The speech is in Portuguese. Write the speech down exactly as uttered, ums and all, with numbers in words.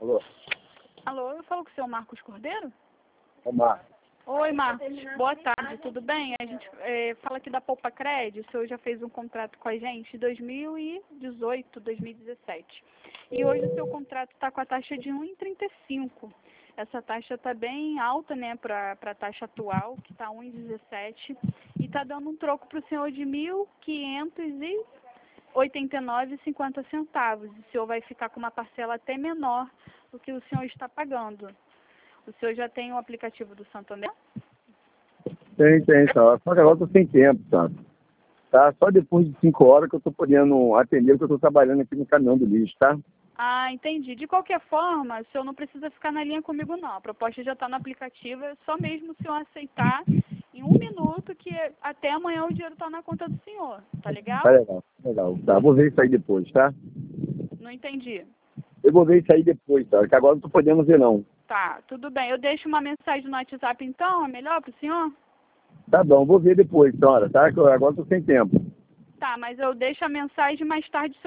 Alô? Alô, eu falo com o senhor Marcos Cordeiro? É o Marcos. Oi, Marcos. Boa tarde, tudo bem? A gente é, fala aqui da Poupa Cred. O senhor já fez um contrato com a gente em dois mil e dezoito, dois mil e dezessete. E hoje o seu contrato está com a taxa de um vírgula trinta e cinco. Essa taxa está bem alta, né, para a taxa atual, que está um vírgula dezessete. E está dando um troco para o senhor de mil quinhentos e oitenta e nove reais e cinquenta centavos. O senhor vai ficar com uma parcela até menor do que o senhor está pagando. O senhor já tem o aplicativo do Santander? Tem, tem, tá. Só que agora eu tô sem tempo, sabe? Tá? Só depois de cinco horas que eu tô podendo atender, porque eu tô trabalhando aqui no caminhão do lixo, tá? Ah, entendi. De qualquer forma, o senhor não precisa ficar na linha comigo, não. A proposta já está no aplicativo, é só mesmo o senhor aceitar em um minuto que até amanhã o dinheiro está na conta do senhor. Tá legal? Tá legal, legal. Tá, vou ver isso aí depois, tá? Não entendi. Eu vou ver isso aí depois, tá? Que agora eu não tô podendo ver, não. Tá, tudo bem. Eu deixo uma mensagem no WhatsApp, então? É melhor para o senhor? Tá bom, vou ver depois, senhora, tá? Que eu agora eu tô sem tempo. Tá, mas eu deixo a mensagem mais tarde.